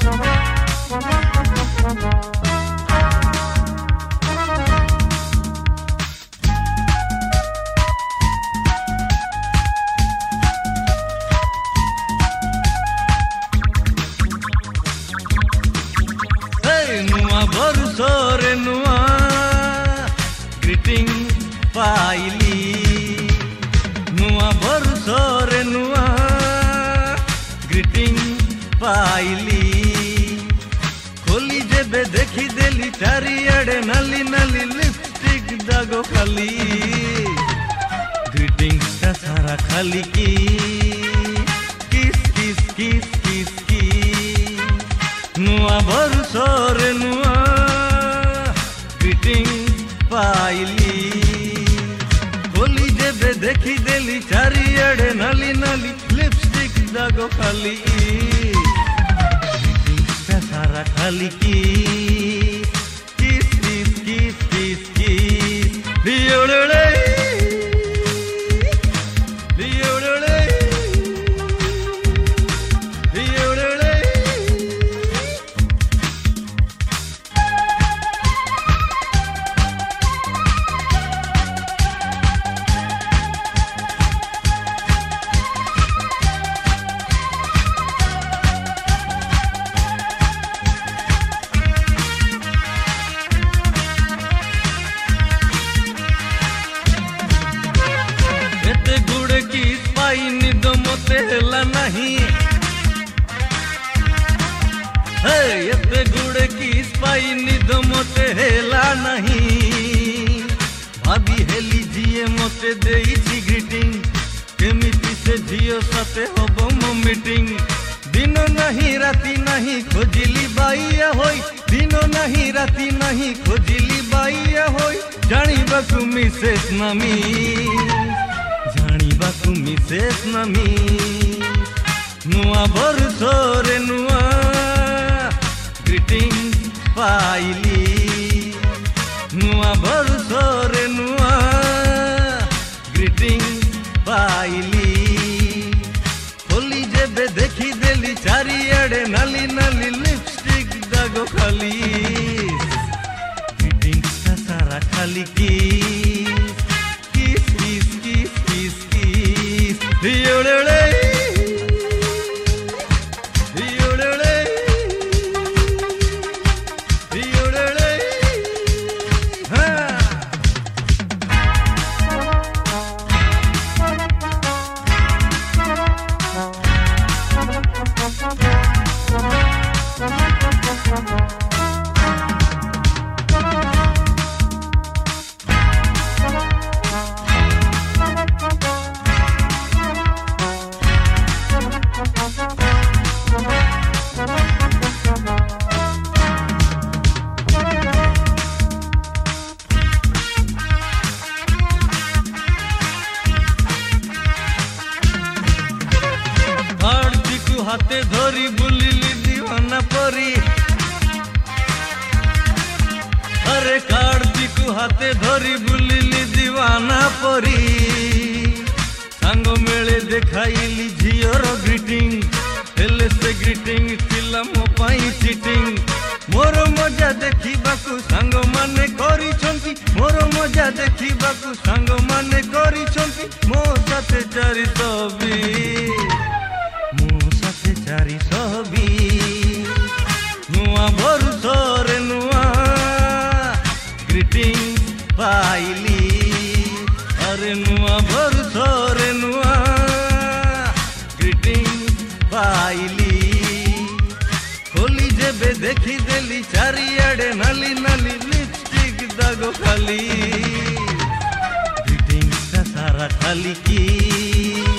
बरसोरे नुआ ग्रीटिंग पाइली नुआ बरसोरे नुआ ग्रीटिंग पाइली खोली जेबे देखी देली चारियाडे नाली नाली लिपस्टिक दागो खाली ग्रीटिंग्स का सारा खाली की किस किस किस किस की नुआ बरसोरे नुआ ग्रीटिंग पाइली खोली जेबे देखी देली चारियाडे नाली नाली लिपस्टिक दागो खाली ग्रीटिंग्स का सारा खाली की किस किस किस किस किस दियोड़े निद मते हेला नहीं एते गुड़े किस पाई निद मते हेला नहीं भाभी हेली जिए मते देइछि ग्रीटिंग केमिति से झियो साथे होबो मो मीटिंग दिन नहीं राती नहीं खोजिली बाइया होई दिन नहीं राती नहीं खोजिली बाइया होई जानिबाकु मिसेस नामी जानिबाकु मिसेस नामी नुआ बरसोरे नुआ ग्रीटिंग पाइली नुआ बरसोरे नुआ ग्रीटिंग पाइली खोली जेबे देखी देली चारियाडे नाली नाली लिपस्टिक दागो खाली ग्रीटिंग्स का सारा खाली की दियोड़े दियोड़े दियोड़े हाँ हाथे धरी बुलिली दीवाना परी अरे कार्ती को हाथे धरी बुलिली दीवाना परी सांग मेले देखाइली झियर ग्रीटिंग हेले से ग्रीटिंग थिला मो पाई चिटिंग मोर मजा देखिबाकु सांग माने करिछंती मोर मजा देखिबाकु सांग माने करिछंती मो साथे चारि सबी चारि सबी नुआ बरसोरे नुआ ग्रीटिंग पाइली अरे नुआ बरसोरे नुआ ग्रीटिंग पाइली खोली जेबे देखी देली चारियाडे नाली नाली लिपस्टिक दागो खाली ग्रीटिंग्स का सारा खाली की